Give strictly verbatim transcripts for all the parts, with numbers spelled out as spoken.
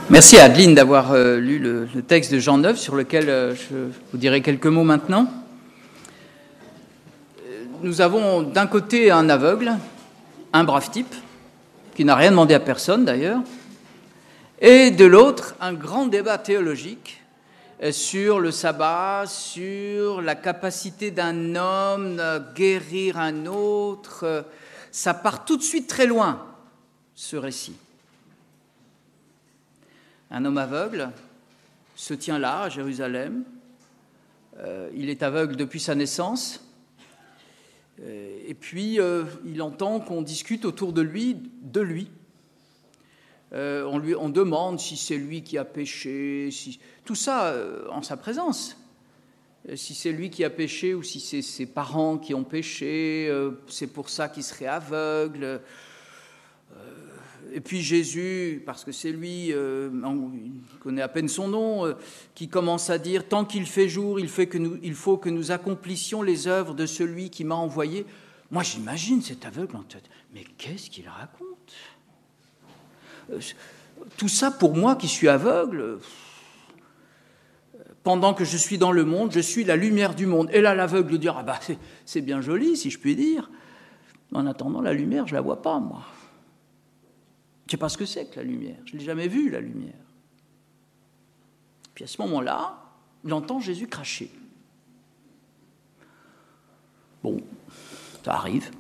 Merci à Adeline d'avoir euh, lu le, le texte de Jean neuf sur lequel euh, je vous dirai quelques mots maintenant. Nous avons d'un côté un aveugle, un brave type, qui n'a rien demandé à personne d'ailleurs, et de l'autre un grand débat théologique sur le sabbat, sur la capacité d'un homme à guérir un autre. Ça part tout de suite très loin, ce récit. Un homme aveugle se tient là, à Jérusalem. Euh, il est aveugle depuis sa naissance. Euh, et puis, euh, il entend qu'on discute autour de lui, de lui. Euh, on, lui on demande si c'est lui qui a péché, si, tout ça euh, en sa présence. Euh, si c'est lui qui a péché ou si c'est ses parents qui ont péché, euh, c'est pour ça qu'il serait aveugle. Euh, Et puis Jésus, parce que c'est lui, euh, on connaît à peine son nom, euh, qui commence à dire « Tant qu'il fait jour, il, fait que nous, il faut que nous accomplissions les œuvres de celui qui m'a envoyé. » Moi, j'imagine cet aveugle en tête. Mais qu'est-ce qu'il raconte ? euh, Tout ça, pour moi qui suis aveugle, euh, pendant que je suis dans le monde, je suis la lumière du monde. Et là, l'aveugle dit « Ah bah, c'est, c'est bien joli, si je puis dire. » En attendant, la lumière, je ne la vois pas, moi. Je ne sais pas ce que c'est que la lumière. Je ne l'ai jamais vue, la lumière. Puis à ce moment-là, il entend Jésus cracher. Bon, ça arrive.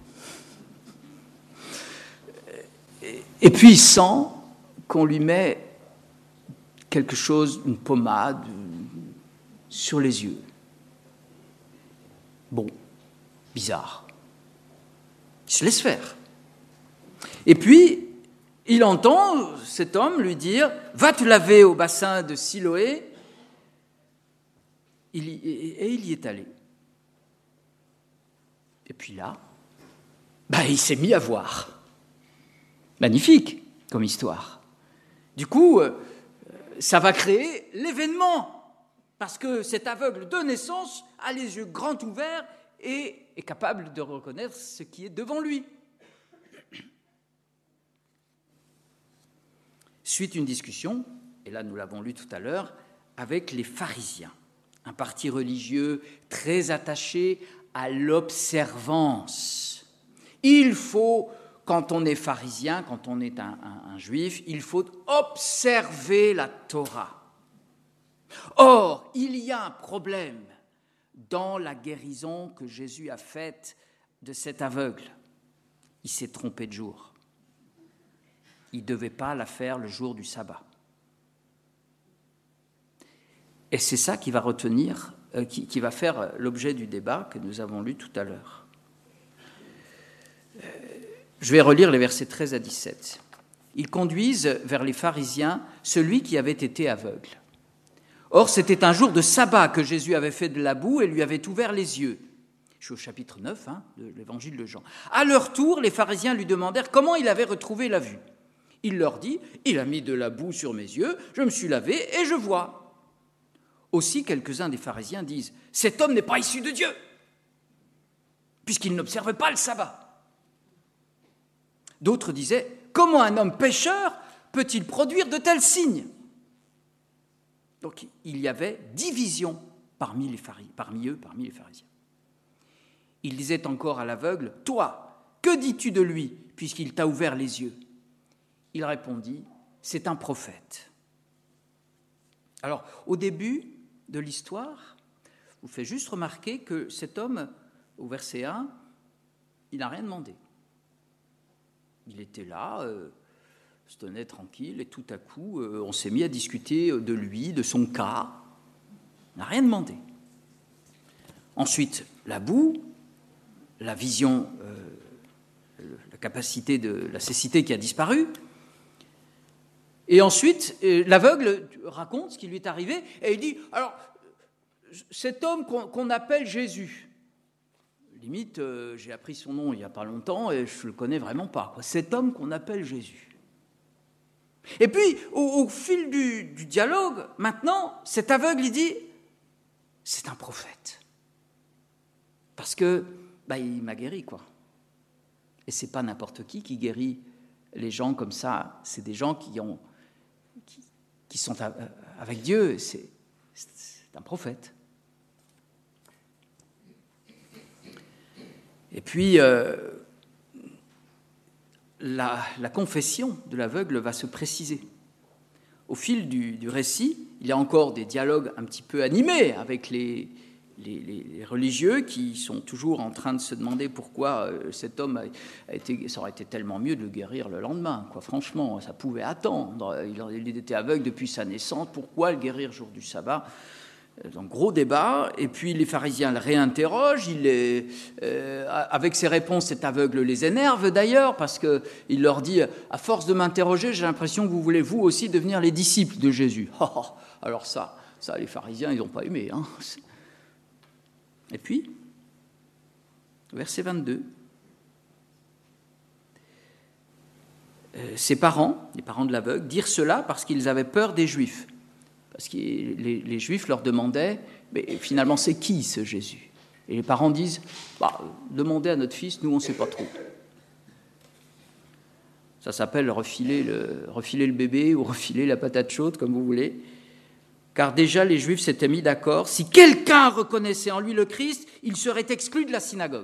Et puis il sent qu'on lui met quelque chose, une pommade, sur les yeux. Bon, bizarre. Il se laisse faire. Et puis, il entend cet homme lui dire « Va te laver au bassin de Siloé ». Il y, et il y est allé. Et puis là, bah, il s'est mis à voir. Magnifique comme histoire. Du coup, ça va créer l'événement. Parce que cet aveugle de naissance a les yeux grands ouverts et est capable de reconnaître ce qui est devant lui. Suite une discussion, et là nous l'avons lu tout à l'heure, avec les pharisiens, un parti religieux très attaché à l'observance. Il faut, quand on est pharisien, quand on est un, un, un juif, il faut observer la Torah. Or, il y a un problème dans la guérison que Jésus a faite de cet aveugle. Il s'est trompé de jour. Il ne devait pas la faire le jour du sabbat. Et c'est ça qui va retenir, euh, qui, qui va faire l'objet du débat que nous avons lu tout à l'heure. Euh, je vais relire les versets treize à dix-sept. Ils conduisent vers les pharisiens celui qui avait été aveugle. Or, c'était un jour de sabbat que Jésus avait fait de la boue et lui avait ouvert les yeux. Je suis au chapitre neuf hein, de l'évangile de Jean. À leur tour, les pharisiens lui demandèrent comment il avait retrouvé la vue. Il leur dit, il a mis de la boue sur mes yeux, je me suis lavé et je vois. Aussi, quelques-uns des pharisiens disent, cet homme n'est pas issu de Dieu, puisqu'il n'observe pas le sabbat. D'autres disaient, comment un homme pécheur peut-il produire de tels signes ? Donc, il y avait division parmi, les pharis- parmi eux, parmi les pharisiens. Il disait encore à l'aveugle, toi, que dis-tu de lui, puisqu'il t'a ouvert les yeux ? Il répondit, c'est un prophète. Alors, au début de l'histoire, je vous fais juste remarquer que cet homme, au verset un, il n'a rien demandé. Il était là, euh, se tenait tranquille, et tout à coup, euh, on s'est mis à discuter de lui, de son cas. Il n'a rien demandé. Ensuite, la boue, la vision, euh, la capacité de la cécité qui a disparu. Et ensuite, l'aveugle raconte ce qui lui est arrivé et il dit, alors, cet homme qu'on, qu'on appelle Jésus, limite, euh, j'ai appris son nom il n'y a pas longtemps et je ne le connais vraiment pas, quoi. Cet homme qu'on appelle Jésus. Et puis, au, au fil du, du dialogue, maintenant, cet aveugle, il dit, c'est un prophète. Parce que, bah, il m'a guéri, quoi. Et ce n'est pas n'importe qui qui guérit les gens comme ça, c'est des gens qui ont... Qui, qui sont avec Dieu, c'est, c'est un prophète. Et puis, euh, la, la confession de l'aveugle va se préciser. Au fil du, du récit, il y a encore des dialogues un petit peu animés avec les, les, les religieux qui sont toujours en train de se demander pourquoi euh, cet homme a, a été... Ça aurait été tellement mieux de le guérir le lendemain, quoi. Franchement, ça pouvait attendre. Il, il était aveugle depuis sa naissance, pourquoi le guérir le jour du sabbat ? Donc, gros débat, et puis les pharisiens le réinterrogent, il est, euh, avec ses réponses, cet aveugle les énerve d'ailleurs, parce qu'il leur dit, à force de m'interroger, j'ai l'impression que vous voulez vous aussi devenir les disciples de Jésus. Oh, alors ça, ça les pharisiens, ils n'ont pas aimé. Hein. Et puis, verset vingt-deux, euh, ses parents, les parents de l'aveugle, dirent cela parce qu'ils avaient peur des Juifs. Parce que les, les Juifs leur demandaient, mais finalement, c'est qui ce Jésus ? Et les parents disent, bah, demandez à notre fils, nous, on ne sait pas trop. Ça s'appelle refiler le, refiler le bébé ou refiler la patate chaude, comme vous voulez. Car déjà, les Juifs s'étaient mis d'accord, si quelqu'un reconnaissait en lui le Christ, il serait exclu de la synagogue.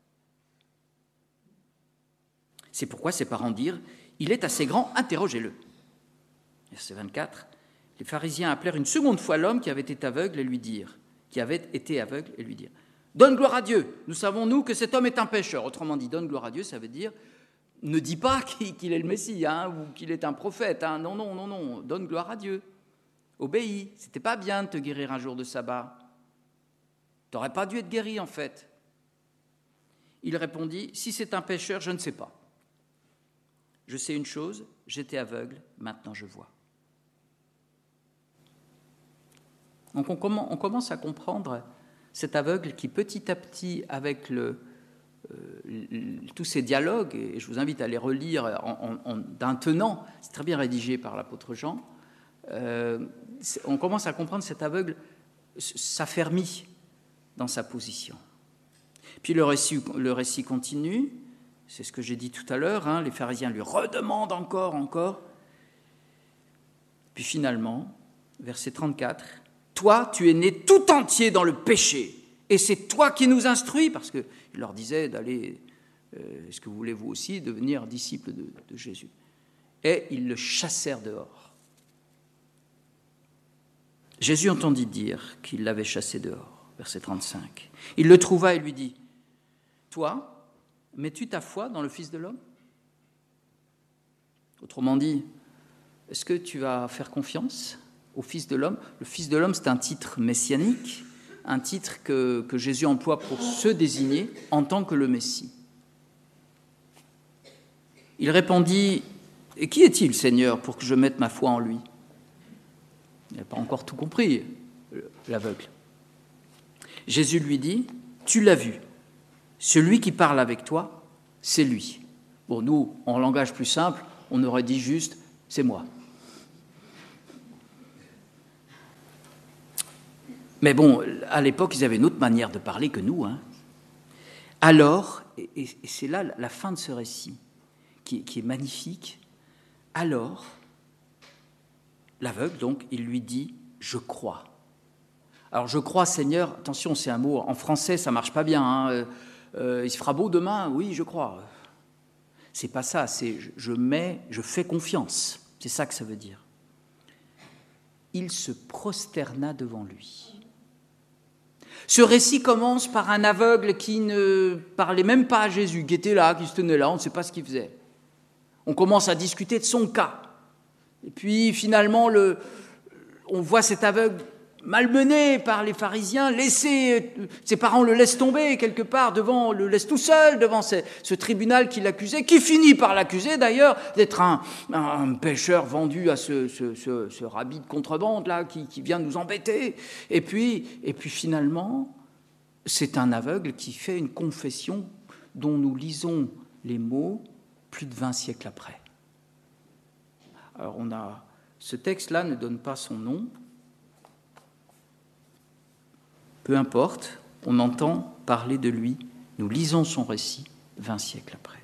C'est pourquoi ses parents dirent, il est assez grand, interrogez-le. Verset vingt-quatre. Les pharisiens appelèrent une seconde fois l'homme qui avait été aveugle et lui dirent, qui avait été aveugle et lui dirent, donne gloire à Dieu. Nous savons, nous, que cet homme est un pécheur. Autrement dit, donne gloire à Dieu, ça veut dire, ne dis pas qu'il est le Messie, hein, ou qu'il est un prophète. Hein. Non, non, non, non. Donne gloire à Dieu. Obéis. C'était pas bien de te guérir un jour de sabbat. Tu n'aurais pas dû être guéri, en fait. Il répondit, si c'est un pécheur, je ne sais pas. Je sais une chose, j'étais aveugle, maintenant je vois. Donc on commence à comprendre cet aveugle qui petit à petit, avec le, euh, tous ces dialogues, et je vous invite à les relire en, en, en, d'un tenant, c'est très bien rédigé par l'apôtre Jean, euh, on commence à comprendre cet aveugle s'affermit dans sa position. Puis le récit, le récit continue, c'est ce que j'ai dit tout à l'heure, hein, les pharisiens lui redemandent encore, encore. Puis finalement, verset trente-quatre, toi, tu es né tout entier dans le péché, et c'est toi qui nous instruis, parce qu'il leur disait d'aller, euh, est-ce que vous voulez vous aussi devenir disciples de, de Jésus ? Et ils le chassèrent dehors. Jésus entendit dire qu'il l'avait chassé dehors, verset trente-cinq. Il le trouva et lui dit, toi, mets-tu ta foi dans le Fils de l'homme ? Autrement dit, est-ce que tu vas faire confiance au Fils de l'homme ? Le Fils de l'homme, c'est un titre messianique, un titre que, que Jésus emploie pour se désigner en tant que le Messie. Il répondit, « Et qui est-il, Seigneur, pour que je mette ma foi en lui ?» Il n'a pas encore tout compris, l'aveugle. Jésus lui dit, « Tu l'as vu, celui qui parle avec toi, c'est lui. » Bon, nous, en langage plus simple, on aurait dit juste, « C'est moi. » Mais bon, à l'époque, ils avaient une autre manière de parler que nous. Hein. Alors, et, et c'est là la fin de ce récit, qui, qui est magnifique, alors, l'aveugle, donc, il lui dit « Je crois ». Alors, « Je crois, Seigneur », attention, c'est un mot, en français, ça ne marche pas bien. Hein, euh, euh, il se fera beau demain, oui, je crois. C'est pas ça, c'est « je mets, je fais confiance ». C'est ça que ça veut dire. Il se prosterna devant lui. Ce récit commence par un aveugle qui ne parlait même pas à Jésus, qui était là, qui se tenait là, on ne sait pas ce qu'il faisait. On commence à discuter de son cas. Et puis finalement, le, on voit cet aveugle malmené par les pharisiens, laissé, ses parents le laissent tomber quelque part, devant, le laissent tout seul devant ce, ce tribunal qui l'accusait, qui finit par l'accuser d'ailleurs d'être un, un pécheur vendu à ce, ce, ce, ce rabbi de contrebande là, qui, qui vient nous embêter. Et puis, et puis finalement, c'est un aveugle qui fait une confession dont nous lisons les mots plus de vingt siècles après. Alors on a, ce texte-là ne donne pas son nom. Peu importe, on entend parler de lui, nous lisons son récit vingt siècles après.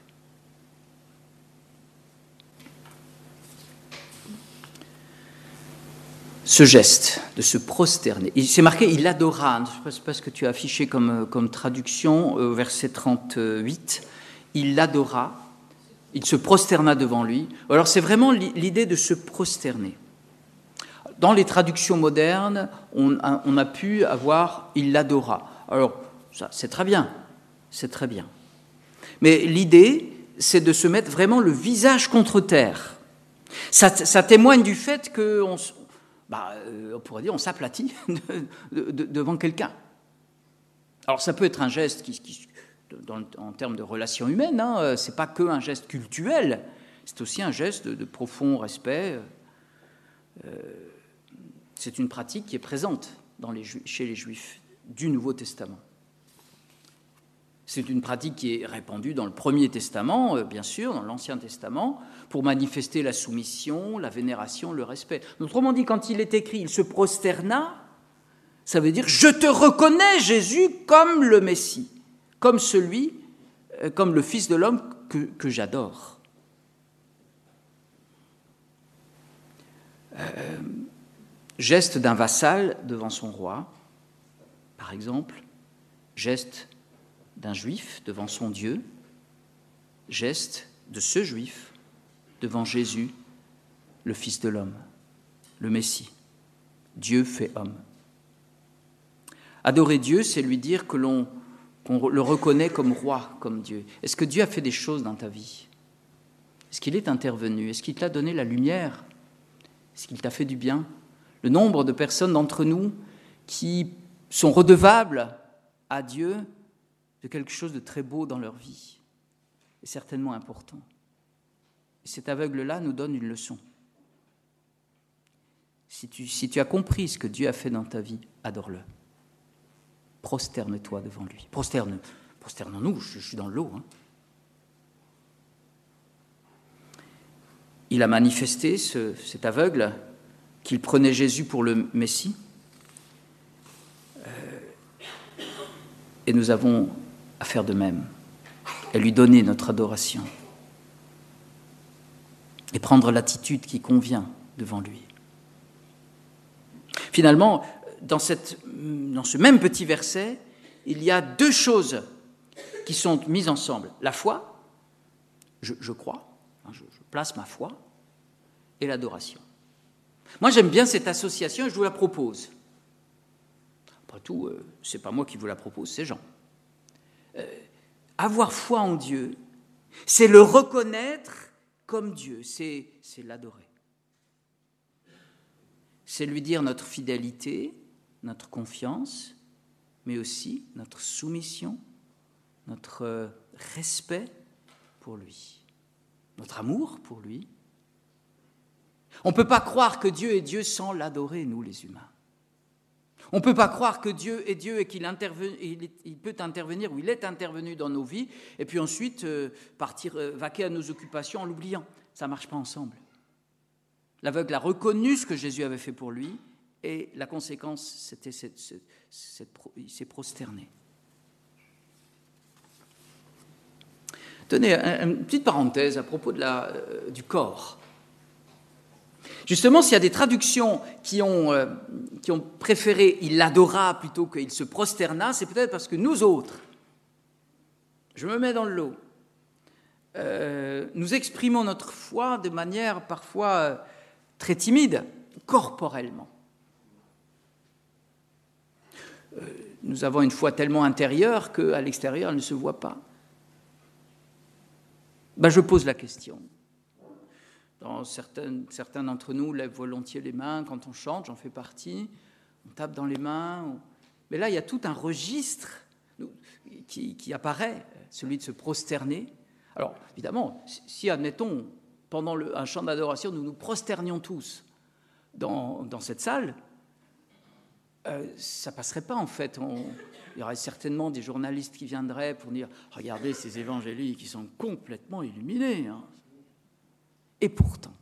ce geste de se prosterner. C'est marqué, il adora. Je ne sais pas ce que tu as affiché comme, comme traduction, au verset trente-huit. Il l'adora, il se prosterna devant lui. Alors c'est vraiment l'idée de se prosterner. Dans les traductions modernes, on a, on a pu avoir « il l'adora ». Alors, ça, c'est très bien, c'est très bien. Mais l'idée, c'est de se mettre vraiment le visage contre terre. Ça, ça témoigne du fait qu'on bah, on pourrait dire on s'aplatit de, de, devant quelqu'un. Alors, ça peut être un geste qui, qui dans, en termes de relations humaines, hein, c'est pas que un geste cultuel, c'est aussi un geste de, de profond respect. Euh, C'est une pratique qui est présente dans les, chez les Juifs du Nouveau Testament. C'est une pratique qui est répandue dans le Premier Testament, euh, bien sûr, dans l'Ancien Testament, pour manifester la soumission, la vénération, le respect. Autrement dit, quand il est écrit « il se prosterna », ça veut dire « je te reconnais, Jésus, comme le Messie, comme celui, euh, comme le Fils de l'homme que, que j'adore. Euh, » Geste d'un vassal devant son roi, par exemple, geste d'un juif devant son Dieu, geste de ce juif devant Jésus, le Fils de l'homme, le Messie, Dieu fait homme. Adorer Dieu, c'est lui dire que l'on, qu'on le reconnaît comme roi, comme Dieu. Est-ce que Dieu a fait des choses dans ta vie? Est-ce qu'il est intervenu? Est-ce qu'il t'a donné la lumière? Est-ce qu'il t'a fait du bien? Le nombre de personnes d'entre nous qui sont redevables à Dieu de quelque chose de très beau dans leur vie est certainement important. Et cet aveugle-là nous donne une leçon. Si tu, si tu as compris ce que Dieu a fait dans ta vie, adore-le. Prosterne-toi devant lui. Prosterne, prosternons-nous, je, je suis dans le lot. Hein. Il a manifesté, ce, cet aveugle, qu'il prenait Jésus pour le Messie. Euh, et nous avons à faire de même, et lui donner notre adoration, et prendre l'attitude qui convient devant lui. Finalement, dans, cette, dans ce même petit verset, il y a deux choses qui sont mises ensemble. La foi, je, je crois, je, je place ma foi, et l'adoration. Moi, j'aime bien cette association et je vous la propose. Après tout, euh, ce n'est pas moi qui vous la propose, c'est Jean. Euh, avoir foi en Dieu, c'est le reconnaître comme Dieu, c'est, c'est l'adorer. C'est lui dire notre fidélité, notre confiance, mais aussi notre soumission, notre respect pour lui, notre amour pour lui. On ne peut pas croire que Dieu est Dieu sans l'adorer, nous les humains. On ne peut pas croire que Dieu est Dieu et qu'il interve- il, il peut intervenir ou il est intervenu dans nos vies et puis ensuite euh, partir euh, vaquer à nos occupations en l'oubliant. Ça ne marche pas ensemble. L'aveugle a reconnu ce que Jésus avait fait pour lui et la conséquence, c'était cette, cette, cette, il s'est prosterné. Tenez, une petite parenthèse à propos de la, euh, du corps. Justement, s'il y a des traductions qui ont, euh, qui ont préféré « il l'adora » plutôt que « il se prosterna », c'est peut-être parce que nous autres, je me mets dans le lot, euh, nous exprimons notre foi de manière parfois euh, très timide, corporellement. Euh, nous avons une foi tellement intérieure qu'à l'extérieur, elle ne se voit pas. Ben, je pose la question. Dans certaines, certains d'entre nous lèvent volontiers les mains quand on chante, j'en fais partie, on tape dans les mains. On... Mais là, il y a tout un registre qui, qui apparaît, celui de se prosterner. Alors, évidemment, si, admettons, pendant le, un chant d'adoration, nous nous prosternions tous dans, dans cette salle, euh, ça ne passerait pas, en fait. On, il y aurait certainement des journalistes qui viendraient pour dire « Regardez ces évangéliques qui sont complètement illuminés. Hein. » Et pourtant,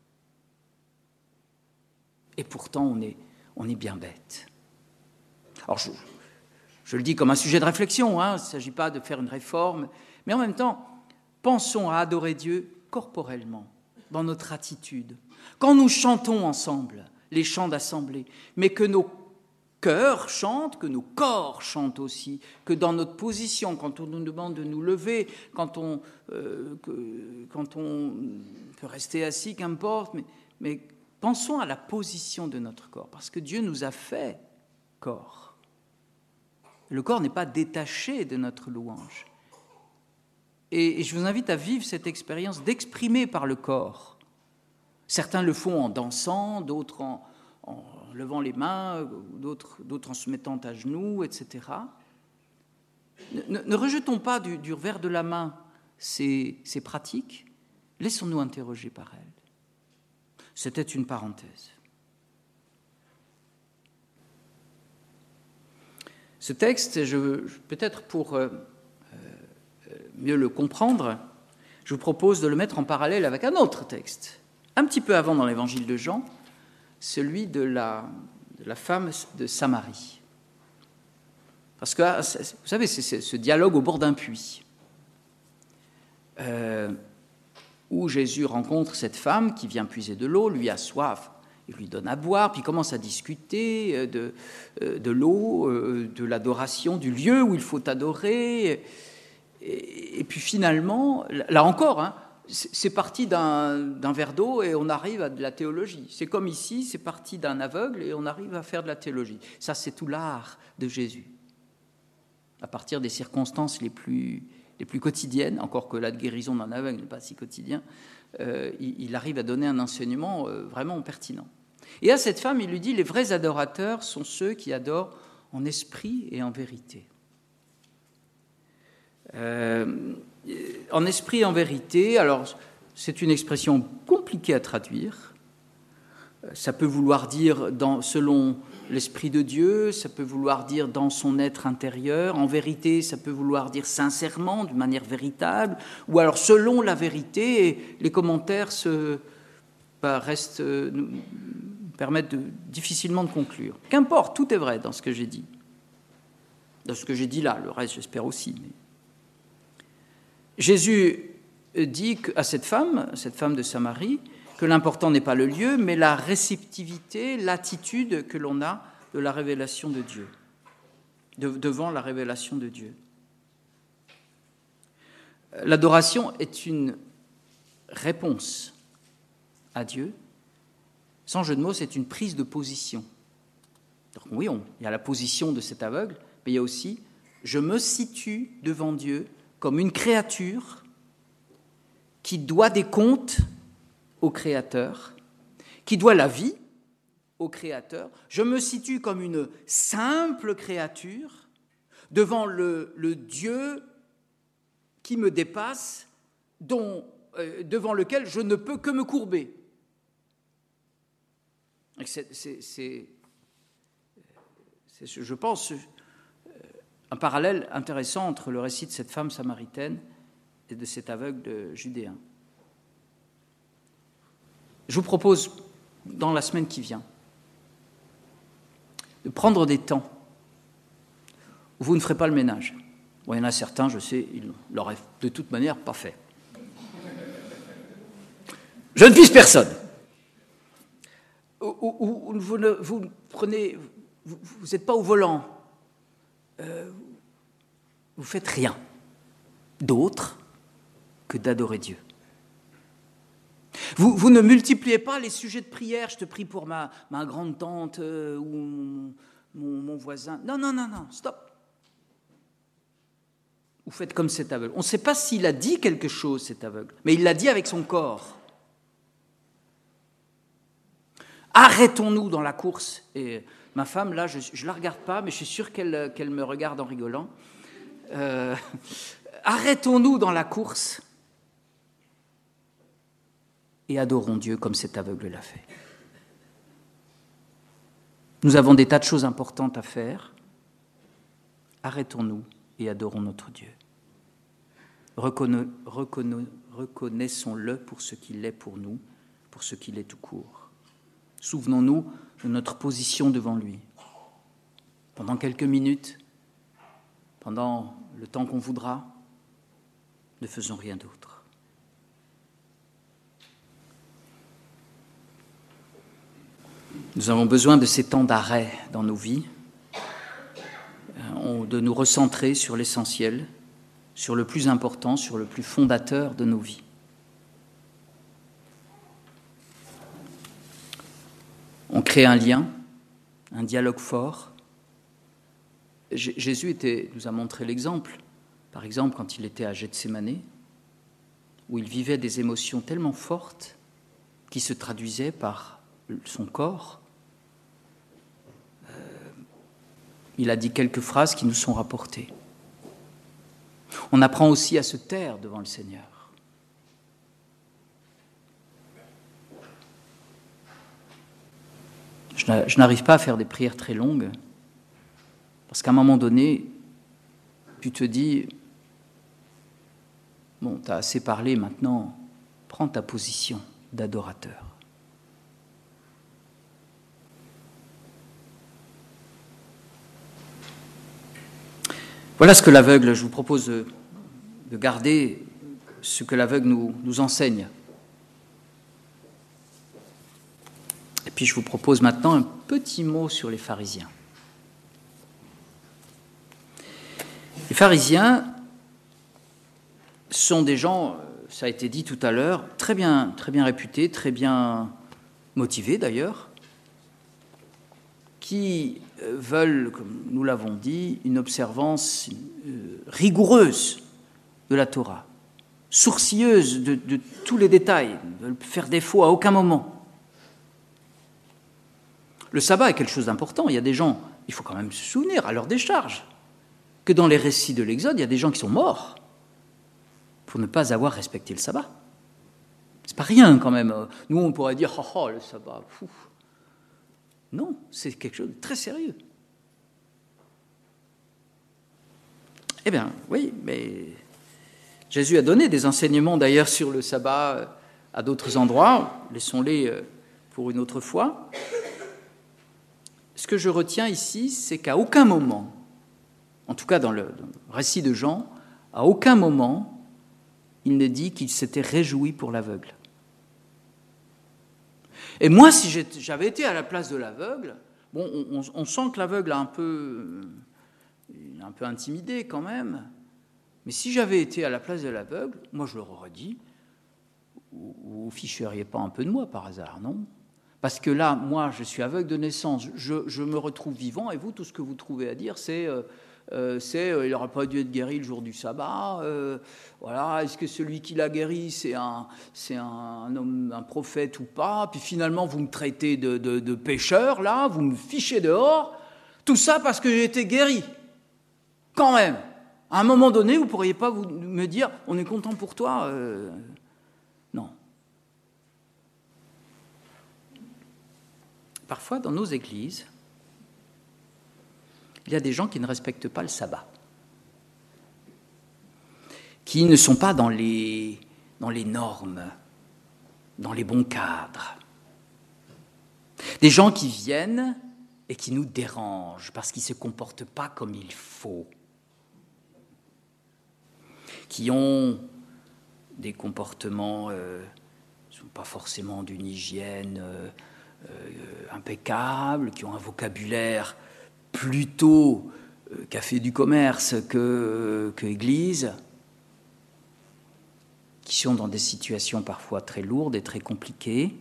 et pourtant, on est, on est bien bête. Alors, je, je le dis comme un sujet de réflexion, hein, il ne s'agit pas de faire une réforme, mais en même temps, pensons à adorer Dieu corporellement, dans notre attitude. Quand nous chantons ensemble, les chants d'assemblée, mais que nos cœurs chantent, que nos corps chantent aussi, que dans notre position, quand on nous demande de nous lever, quand on, euh, que, quand on peut rester assis, qu'importe, mais, mais pensons à la position de notre corps, parce que Dieu nous a fait corps. Le corps n'est pas détaché de notre louange. Et, et je vous invite à vivre cette expérience d'exprimer par le corps. Certains le font en dansant, d'autres en, en levant les mains, d'autres, d'autres en se mettant à genoux, et cetera. Ne, ne rejetons pas du, du revers de la main ces, ces pratiques, laissons-nous interroger par elles. C'était une parenthèse. Ce texte, je, peut-être pour euh, mieux le comprendre, je vous propose de le mettre en parallèle avec un autre texte, un petit peu avant dans l'évangile de Jean, celui de la, de la femme de Samarie. Parce que, vous savez, c'est ce dialogue au bord d'un puits, euh, où Jésus rencontre cette femme qui vient puiser de l'eau, lui a soif, il lui donne à boire, puis commence à discuter de, de l'eau, de l'adoration, du lieu où il faut adorer. Et, et puis finalement, là encore, hein, c'est parti d'un, d'un verre d'eau et on arrive à de la théologie. C'est comme ici, c'est parti d'un aveugle et on arrive à faire de la théologie. Ça, c'est tout l'art de Jésus. À partir des circonstances les plus, les plus quotidiennes, encore que la guérison d'un aveugle n'est pas si quotidien, euh, il, il arrive à donner un enseignement euh, vraiment pertinent. Et à cette femme, il lui dit, les vrais adorateurs sont ceux qui adorent en esprit et en vérité. Euh, en esprit et en vérité, alors c'est une expression compliquée à traduire. Ça peut vouloir dire dans, selon l'Esprit de Dieu, ça peut vouloir dire dans son être intérieur. En vérité, ça peut vouloir dire sincèrement, d'une manière véritable, ou alors selon la vérité. Et les commentaires se, bah, restent, euh, nous permettent de, difficilement de conclure. Qu'importe, tout est vrai dans ce que j'ai dit. Dans ce que j'ai dit là, le reste j'espère aussi. Mais... Jésus dit à cette femme, cette femme de Samarie, que l'important n'est pas le lieu, mais la réceptivité, l'attitude que l'on a de la révélation de Dieu, de, devant la révélation de Dieu. L'adoration est une réponse à Dieu. Sans jeu de mots, c'est une prise de position. Donc, oui, on, il y a la position de cet aveugle, mais il y a aussi « je me situe devant Dieu comme une créature qui doit des comptes au Créateur, qui doit la vie au Créateur. Je me situe comme une simple créature devant le, le Dieu qui me dépasse, dont, euh, devant lequel je ne peux que me courber. » C'est, c'est, c'est, c'est, je pense, un parallèle intéressant entre le récit de cette femme samaritaine et de cet aveugle judéen. Je vous propose, dans la semaine qui vient, de prendre des temps où vous ne ferez pas le ménage. Bon, il y en a certains, je sais, ils ne l'auraient de toute manière pas fait. Je ne vise personne. Où, où, où vous, ne, vous prenez, vous n'êtes pas au volant, euh, vous faites rien d'autre que d'adorer Dieu. Vous, vous ne multipliez pas les sujets de prière, je te prie pour ma, ma grande-tante euh, ou mon, mon, mon voisin. Non, non, non, non, stop. Vous faites comme cet aveugle. On ne sait pas s'il a dit quelque chose, cet aveugle, mais il l'a dit avec son corps. Arrêtons-nous dans la course. Et ma femme, là, je ne la regarde pas, mais je suis sûr qu'elle, qu'elle me regarde en rigolant. Euh, arrêtons-nous dans la course et adorons Dieu comme cet aveugle l'a fait. Nous avons des tas de choses importantes à faire. Arrêtons-nous et adorons notre Dieu. Reconna- reconna- reconnaissons-le pour ce qu'il est pour nous, pour ce qu'il est tout court. Souvenons-nous de notre position devant lui. Pendant quelques minutes, pendant le temps qu'on voudra, ne faisons rien d'autre. Nous avons besoin de ces temps d'arrêt dans nos vies, de nous recentrer sur l'essentiel, sur le plus important, sur le plus fondateur de nos vies. On crée un lien, un dialogue fort. Jésus était, nous a montré l'exemple, par exemple quand il était à Gethsémanée, où il vivait des émotions tellement fortes qui se traduisaient par son corps. Euh, il a dit quelques phrases qui nous sont rapportées. On apprend aussi à se taire devant le Seigneur. Je n'arrive pas à faire des prières très longues, parce qu'à un moment donné, tu te dis, bon, tu as assez parlé maintenant, prends ta position d'adorateur. Voilà ce que l'aveugle, je vous propose de, de garder ce que l'aveugle nous, nous enseigne. Et puis je vous propose maintenant un petit mot sur les pharisiens. Les pharisiens sont des gens, ça a été dit tout à l'heure, très bien, très bien réputés, très bien motivés d'ailleurs, qui veulent, comme nous l'avons dit, une observance rigoureuse de la Torah, sourcilleuse de, de tous les détails, ne veulent faire défaut à aucun moment. Le sabbat est quelque chose d'important. Il y a des gens, il faut quand même se souvenir, à leur décharge, que dans les récits de l'Exode, il y a des gens qui sont morts pour ne pas avoir respecté le sabbat. C'est pas rien quand même. Nous, on pourrait dire, oh, oh le sabbat, fou. Non, c'est quelque chose de très sérieux. Eh bien, oui, mais Jésus a donné des enseignements d'ailleurs sur le sabbat à d'autres endroits. Laissons-les pour une autre fois. Ce que je retiens ici, c'est qu'à aucun moment, en tout cas dans le, dans le récit de Jean, à aucun moment, il ne dit qu'il s'était réjoui pour l'aveugle. Et moi, si j'avais été à la place de l'aveugle, bon, on, on sent que l'aveugle a un peu, un peu intimidé quand même, mais si j'avais été à la place de l'aveugle, moi je leur aurais dit, vous ne ficheriez pas un peu de moi par hasard, non ? Parce que là, moi, je suis aveugle de naissance, je, je me retrouve vivant, et vous, tout ce que vous trouvez à dire, c'est... Euh, Euh, c'est euh, il n'aurait pas dû être guéri le jour du sabbat. Euh, voilà, est-ce que celui qui l'a guéri, c'est un, c'est un, un homme, un prophète ou pas? Puis finalement, vous me traitez de, de, de pécheur, là, vous me fichez dehors. Tout ça parce que j'ai été guéri. Quand même. À un moment donné, vous ne pourriez pas vous, me dire, on est content pour toi. Euh, non. Parfois, dans nos églises, il y a des gens qui ne respectent pas le sabbat, qui ne sont pas dans les, dans les normes, dans les bons cadres. Des gens qui viennent et qui nous dérangent parce qu'ils ne se comportent pas comme il faut, qui ont des comportements euh, qui ne sont pas forcément d'une hygiène euh, euh, impeccable, qui ont un vocabulaire plutôt euh, café du commerce que, que église, qui sont dans des situations parfois très lourdes et très compliquées.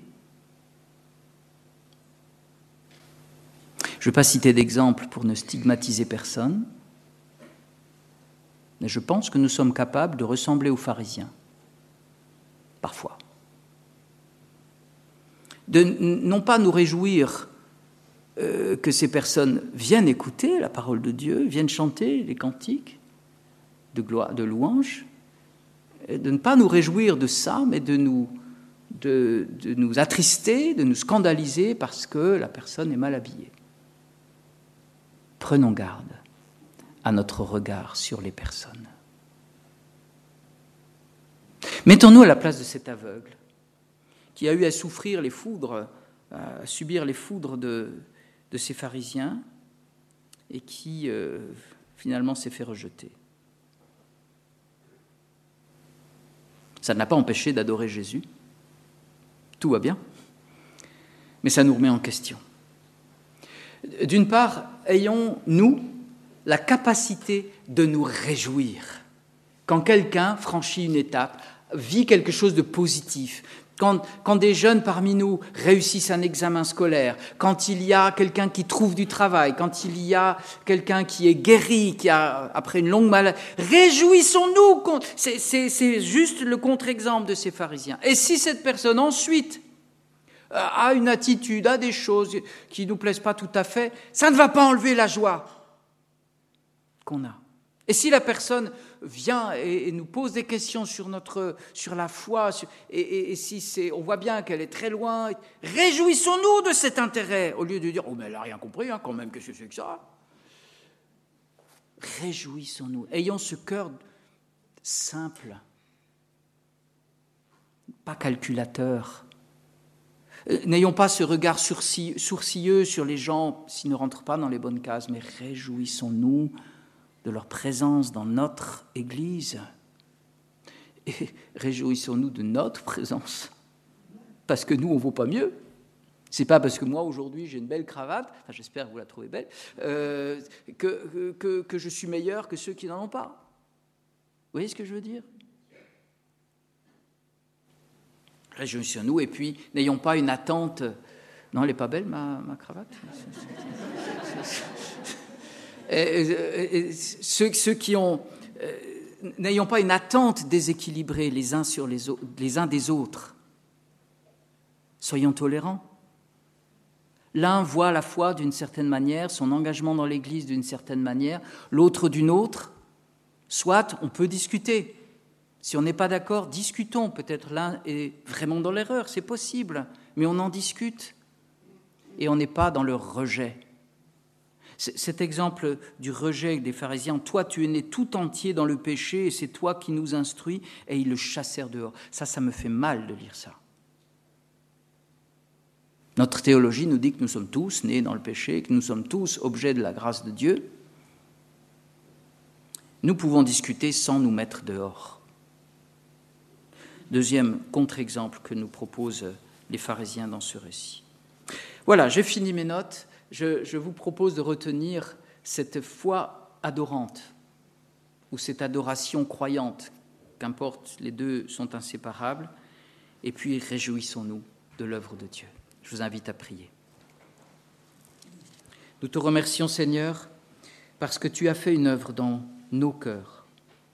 Je ne vais pas citer d'exemple pour ne stigmatiser personne, mais je pense que nous sommes capables de ressembler aux pharisiens, parfois. De non pas nous réjouir euh, que ces personnes viennent écouter la parole de Dieu, viennent chanter les cantiques de, gloire, de louange, de ne pas nous réjouir de ça, mais de nous, de, de nous attrister, de nous scandaliser parce que la personne est mal habillée. Prenons garde à notre regard sur les personnes. Mettons-nous à la place de cet aveugle qui a eu à souffrir les foudres, à subir les foudres de, de ces pharisiens et qui euh, finalement s'est fait rejeter. Ça ne l'a pas empêché d'adorer Jésus. Tout va bien. Mais ça nous remet en question. D'une part, ayons-nous la capacité de nous réjouir quand quelqu'un franchit une étape, vit quelque chose de positif. Quand, quand des jeunes parmi nous réussissent un examen scolaire, quand il y a quelqu'un qui trouve du travail, quand il y a quelqu'un qui est guéri, qui a, après une longue maladie, réjouissons-nous. C'est, c'est, c'est juste le contre-exemple de ces pharisiens. Et si cette personne ensuite a une attitude, a des choses qui ne nous plaisent pas tout à fait, ça ne va pas enlever la joie qu'on a. Et si la personne vient et, et nous pose des questions sur, notre, sur la foi, sur, et, et, et si c'est, on voit bien qu'elle est très loin, réjouissons-nous de cet intérêt, au lieu de dire « Oh, mais elle n'a rien compris, hein, quand même, qu'est-ce que c'est que ça ?» Réjouissons-nous, ayons ce cœur simple, pas calculateur. N'ayons pas ce regard sourcilleux sur les gens s'ils ne rentrent pas dans les bonnes cases, mais réjouissons-nous de leur présence dans notre Église. Et réjouissons-nous de notre présence, parce que nous, on ne vaut pas mieux. C'est pas parce que moi, aujourd'hui, j'ai une belle cravate, enfin, j'espère que vous la trouvez belle, euh, que, que, que je suis meilleur que ceux qui n'en ont pas. Vous voyez ce que je veux dire ? Réjouissons-nous, et puis, n'ayons pas une attente... Non, elle n'est pas belle, ma, ma cravate ? Et, et, et, ceux, ceux qui ont... Euh, n'ayons pas une attente déséquilibrée les uns, sur les, autres, les uns des autres. Soyons tolérants. L'un voit la foi d'une certaine manière, son engagement dans l'Église d'une certaine manière, l'autre d'une autre. Soit on peut discuter. Si on n'est pas d'accord, discutons. Peut-être l'un est vraiment dans l'erreur, c'est possible, mais on en discute. Et on n'est pas dans le rejet. Cet exemple du rejet des pharisiens, toi tu es né tout entier dans le péché et c'est toi qui nous instruis, et ils le chassèrent dehors. Ça, ça me fait mal de lire ça. Notre théologie nous dit que nous sommes tous nés dans le péché, que nous sommes tous objets de la grâce de Dieu. Nous pouvons discuter sans nous mettre dehors. Deuxième contre-exemple que nous proposent les pharisiens dans ce récit. Voilà, j'ai fini mes notes. Je, je vous propose de retenir cette foi adorante ou cette adoration croyante, qu'importe, les deux sont inséparables, et puis réjouissons-nous de l'œuvre de Dieu. Je vous invite à prier. Nous te remercions, Seigneur, parce que tu as fait une œuvre dans nos cœurs.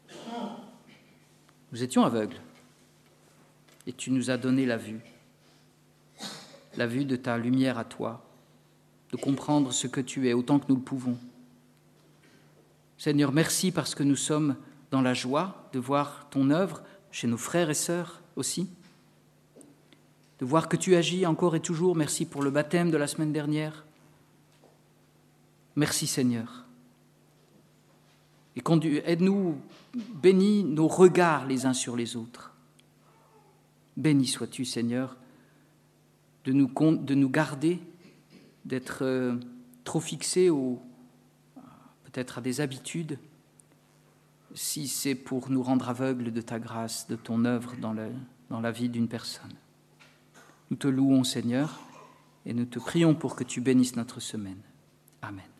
Nous étions aveugles, et tu nous as donné la vue, la vue de ta lumière à toi, de comprendre ce que tu es autant que nous le pouvons. Seigneur, merci parce que nous sommes dans la joie de voir ton œuvre chez nos frères et sœurs aussi, de voir que tu agis encore et toujours. Merci pour le baptême de la semaine dernière. Merci Seigneur. Et aide-nous, bénis nos regards les uns sur les autres. Béni sois-tu Seigneur, de nous, de nous garder, d'être euh, trop fixés au, peut-être à des habitudes, si c'est pour nous rendre aveugles de ta grâce, de ton œuvre dans, le, dans la vie d'une personne. Nous te louons, Seigneur, et nous te prions pour que tu bénisses notre semaine. Amen.